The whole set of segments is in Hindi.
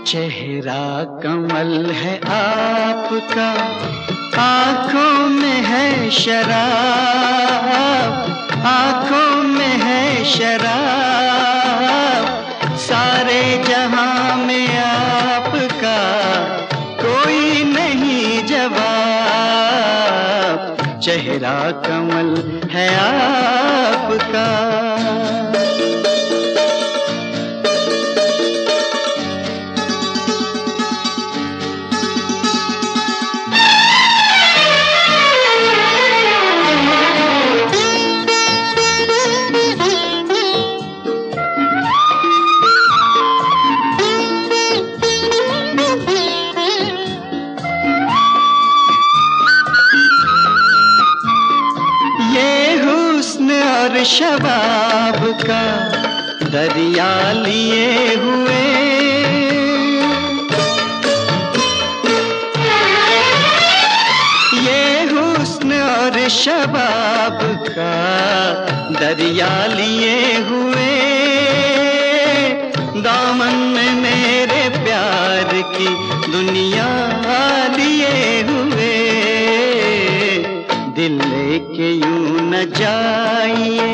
चेहरा कमल है आपका, आँखों में है शराब, आँखों में है शराब। सारे जहां में आपका कोई नहीं जवाब। चेहरा कमल है आपका। और शबाब का दरिया लिए हुए, ये हुस्न और शबाब का दरिया लिए हुए, दामन में मेरे प्यार की दुनिया लिए हुए। दिल लेके यूं न जाइए,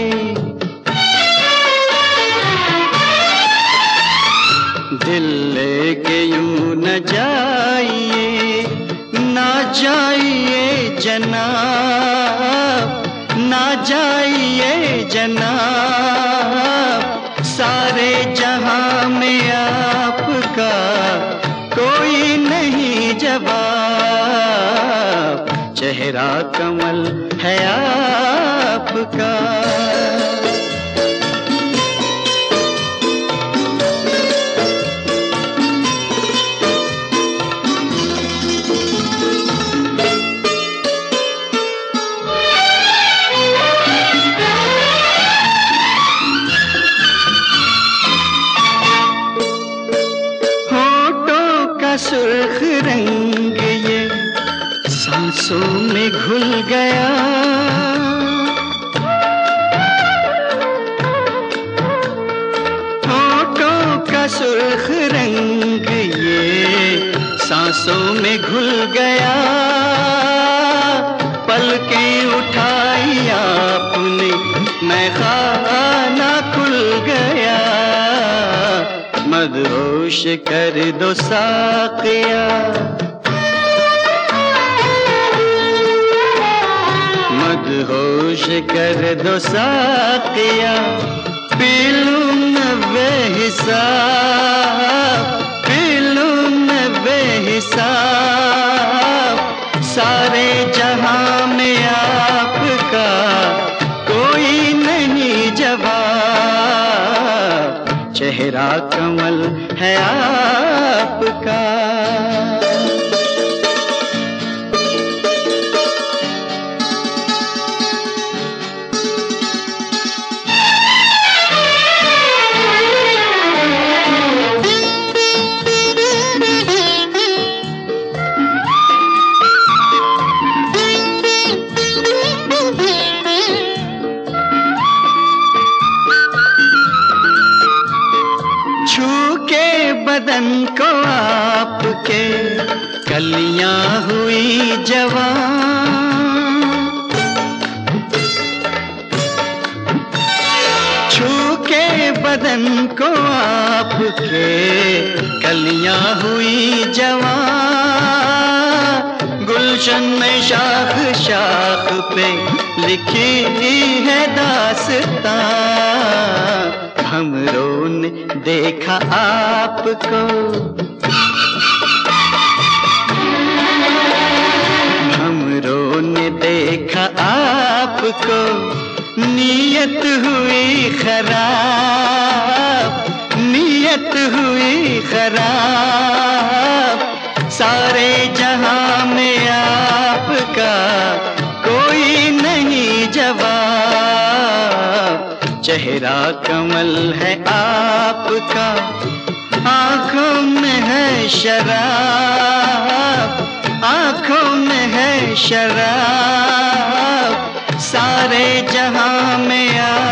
दिल लेके यूं न जाइए, ना जाइए जनाब, ना जाइए जनाब। सारे जहां में आपका कोई नहीं जवाब। चेहरा कमल है आपका। होठों का सुर्ख रंग ये सांसों में घुल गया, होठों का सुर्ख रंग ये सांसों में घुल गया। पलकें उठाई आपने, मैं खाना खुल गया। मदहोश कर दो साक़िया, मदहोश कर दो साक़िया। पी लूं मैं बेहिसाब, पी लूं मैं बेहिसाब। सारे जहां में आपका कोई नहीं जवाब। चेहरा कमल है आपका। छू के बदन को आपके कलियां हुई जवान, छू के बदन को आपके कलियां हुई जवान। गुलशन में शाख शाख पे लिखी है दास्तां। हमरों ने देखा आपको, हमरों ने देखा आपको। नीयत हुई खराब, नीयत हुई खराब। सारे जहां में आपका कोई नहीं जवाब। चेहरा कमल है आपका, आँखों में है शराब, आँखों में है शराब। सारे जहां में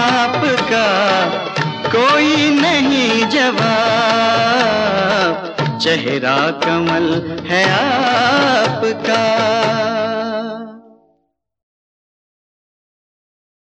आपका कोई नहीं जवाब। चेहरा कमल है आपका।